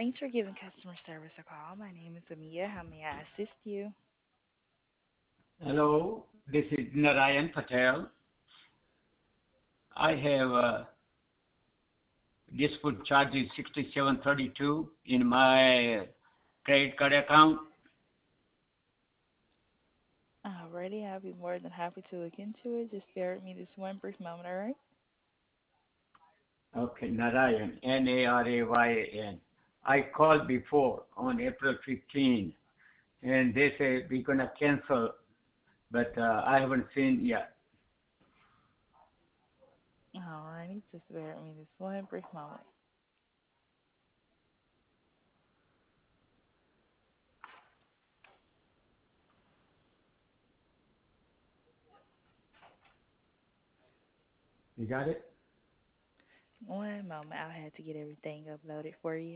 Thanks for giving customer service a call. My name is Amia. How may I assist you? Hello, this is Narayan Patel. I have dispute charges 6732 in my credit card account. Alrighty, I'll be more than happy to look into it. Just bear with me this one brief moment, alright? Okay, Narayan, Narayan. I called before on April 15, and they say we're gonna cancel, but I haven't seen yet. Alrighty, just bear with me this one brief moment. You got it? One moment, I'll have to get everything uploaded for you.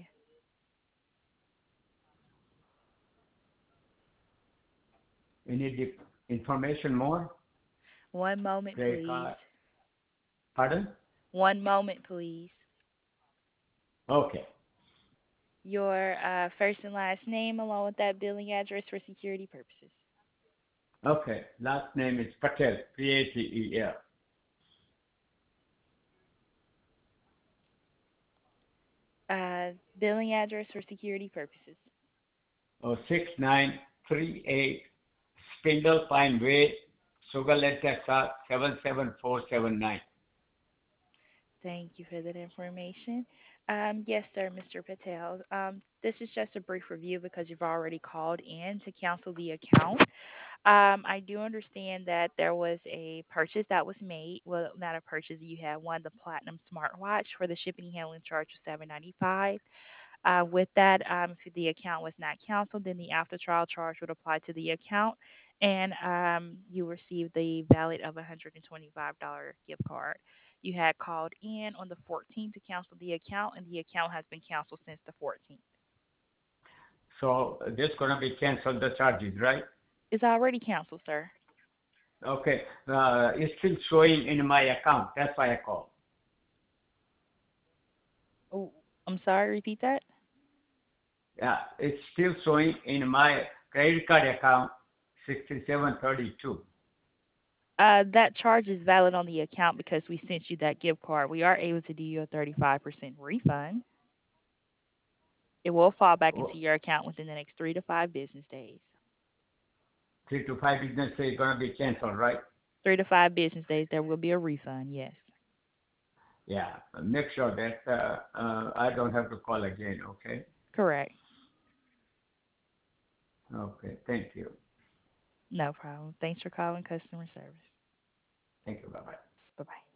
You need the information more? One moment, Credit please. card. Pardon? One moment, please. Okay. Your first and last name, along with that billing address for security purposes. Okay. Last name is Patel, Patel. Billing address for security purposes. 6938 Spindle Pine Way, Sugar Land, Texas 77479. Thank you for that information. Yes, sir, Mr. Patel. This is just a brief review because you've already called in to cancel the account. I do understand that there was a purchase that was made. Well, not a purchase. You had one, the Platinum smartwatch for the shipping and handling charge of $795. With that, if the account was not canceled, then the after trial charge would apply to the account, and you received the valid of $125 gift card. You had called in on the 14th to cancel the account, and the account has been canceled since the 14th. So this gonna be canceled the charges, right? It's already canceled, sir. Okay. It's still showing in my account. That's why I called. Oh, I'm sorry. Repeat that. Yeah, it's still showing in my credit card account 6732. That charge is valid on the account because we sent you that gift card. We are able to do you a 35% refund. It will fall back Oh, into your account within the next 3 to 5 business days. 3 to 5 business days gonna be canceled, right? 3 to 5 business days, there will be a refund. Yes, Yeah. Make sure that I don't have to call again. Okay. correct. Okay. Thank you. No problem. Thanks for calling customer service. Thank you. Bye bye. Bye bye.